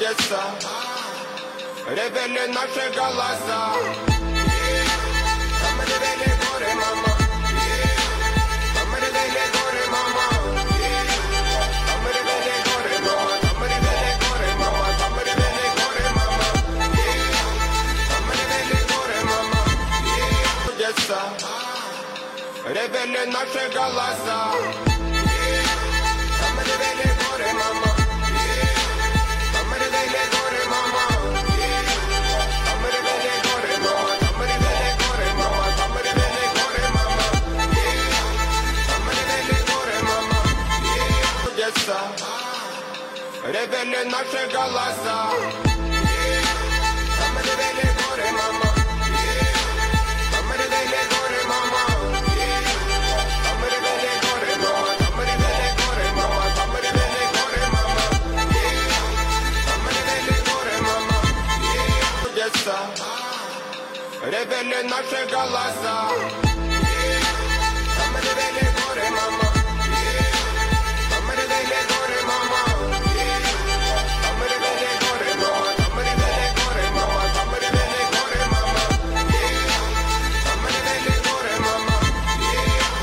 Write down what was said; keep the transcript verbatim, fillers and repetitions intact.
чудеса, ревели наши голоса. Там ревели горы, мама. Там ревели горы, мама. Там ревели горы, мама. Там ревели горы, мама. Там ревели горы, мама. Там ревели горы, мама. Чудеса, ревели наши голоса. Там ревели горы, мама. Там ревели горы, мама. Там ревели горы, мама. Там ревели горы, мама. Там ревели горы, мама. Там ревели горы, мама. Чудеса, ревели наши голоса. Там ревели горы, мама. Там ревели горы, мама. Там ревели горы, мама. Там ревели горы, мама. Там ревели горы, мама. Там ревели горы, мама. Чудеса, ревели наши голоса.